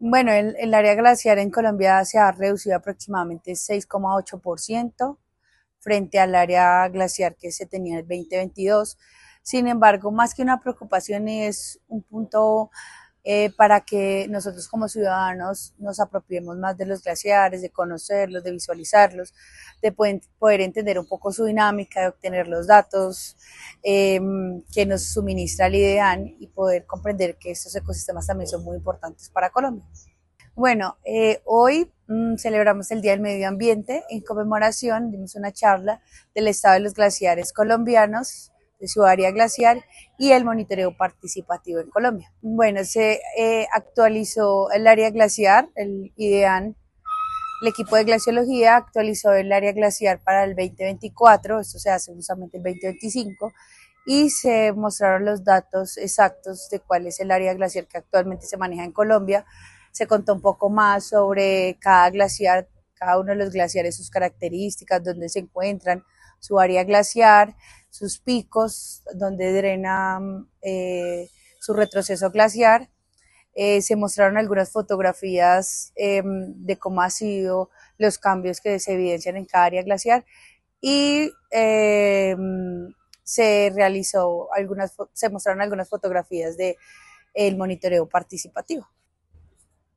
Bueno, el área glaciar en Colombia se ha reducido aproximadamente 6,8% frente al área glaciar que se tenía en el 2022. Sin embargo, más que una preocupación, es un punto para que nosotros como ciudadanos nos apropiemos más de los glaciares, de conocerlos, de visualizarlos, de poder entender un poco su dinámica, de obtener los datos que nos suministra el IDEAN y poder comprender que estos ecosistemas también son muy importantes para Colombia. Bueno, hoy celebramos el Día del Medio Ambiente. En conmemoración dimos una charla del estado de los glaciares colombianos, de su área glaciar y el monitoreo participativo en Colombia. Bueno, se actualizó el área glaciar, el IDEAN, el equipo de glaciología actualizó el área glaciar para el 2024, esto se hace justamente el 2025, y se mostraron los datos exactos de cuál es el área glaciar que actualmente se maneja en Colombia. Se contó un poco más sobre cada glaciar, cada uno de los glaciares, sus características, dónde se encuentran, su área glaciar, sus picos, donde drena su retroceso glaciar. Se mostraron algunas fotografías de cómo han sido los cambios que se evidencian en cada área glaciar y se mostraron algunas fotografías de el monitoreo participativo.